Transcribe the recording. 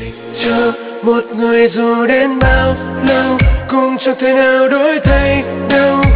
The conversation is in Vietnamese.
chờ một người dù đến bao lâu cũng chẳng thể nào đổi thay đâu.